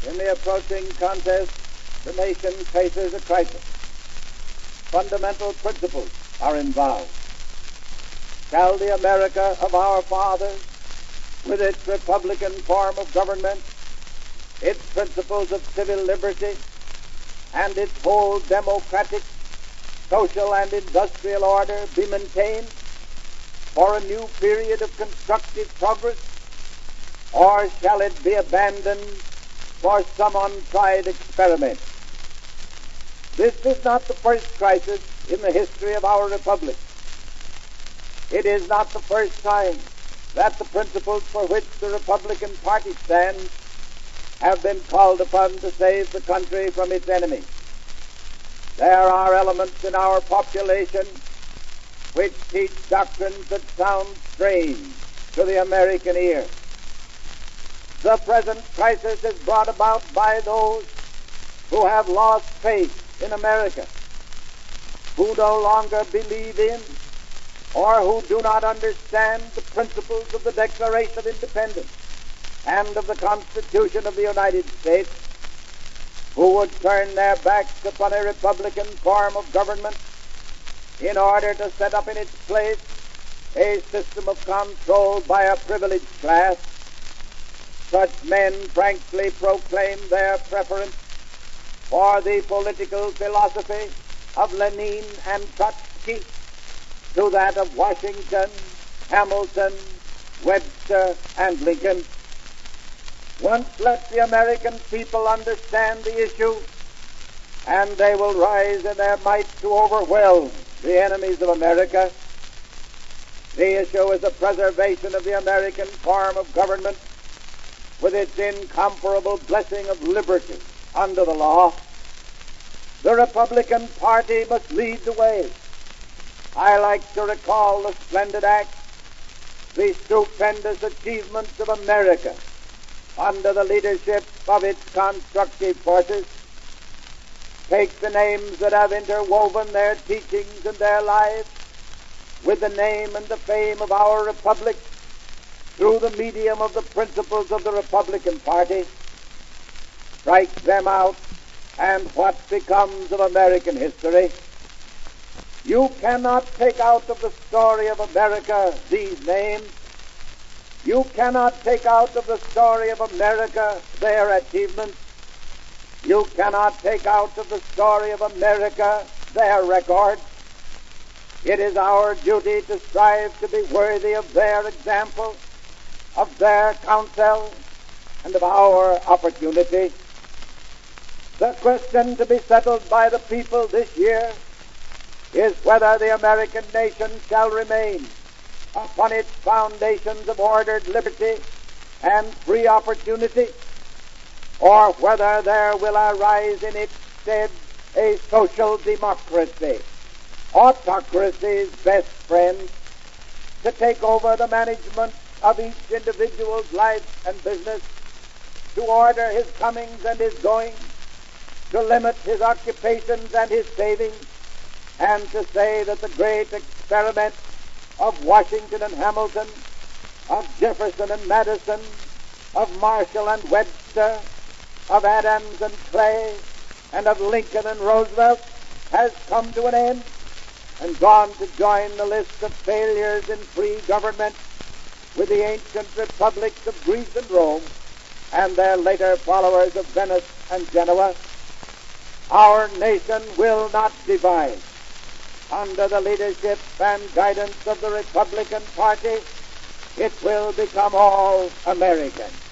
In the approaching contest, the nation faces a crisis. Fundamental principles are involved. Shall the America of our fathers, with its republican form of government, its principles of civil liberty, and its whole democratic, social, and industrial order be maintained for a new period of constructive progress, or shall it be abandoned for some untried experiment? This is not the first crisis in the history of our republic. It is not the first time that the principles for which the Republican Party stands have been called upon to save the country from its enemies. There are elements in our population which teach doctrines that sound strange to the American ear. The present crisis is brought about by those who have lost faith in America, who no longer believe in or who do not understand the principles of the Declaration of Independence and of the Constitution of the United States, who would turn their backs upon a republican form of government in order to set up in its place a system of control by a privileged class. Such men frankly proclaim their preference for the political philosophy of Lenin and Trotsky to that of Washington, Hamilton, Webster, and Lincoln. Once let the American people understand the issue, and they will rise in their might to overwhelm the enemies of America. The issue is the preservation of the American form of government with its incomparable blessing of liberty under the law. The Republican Party must lead the way. I like to recall the splendid acts, the stupendous achievements of America under the leadership of its constructive forces. Take the names that have interwoven their teachings and their lives with the name and the fame of our republic through the medium of the principles of the Republican Party. Strike them out, and what becomes of American history? You cannot take out of the story of America these names. You cannot take out of the story of America their achievements. You cannot take out of the story of America their record. It is our duty to strive to be worthy of their example, of their counsel, and of our opportunity. The question to be settled by the people this year is whether the American nation shall remain upon its foundations of ordered liberty and free opportunity, or whether there will arise in its stead a social democracy, autocracy's best friend, to take over the management of each individual's life and business, to order his comings and his goings, to limit his occupations and his savings, and to say that the great experiment of Washington and Hamilton, of Jefferson and Madison, of Marshall and Webster, of Adams and Clay, and of Lincoln and Roosevelt has come to an end and gone to join the list of failures in free government with the ancient republics of Greece and Rome and their later followers of Venice and Genoa. Our nation will not divide. Under the leadership and guidance of the Republican Party, it will become all American.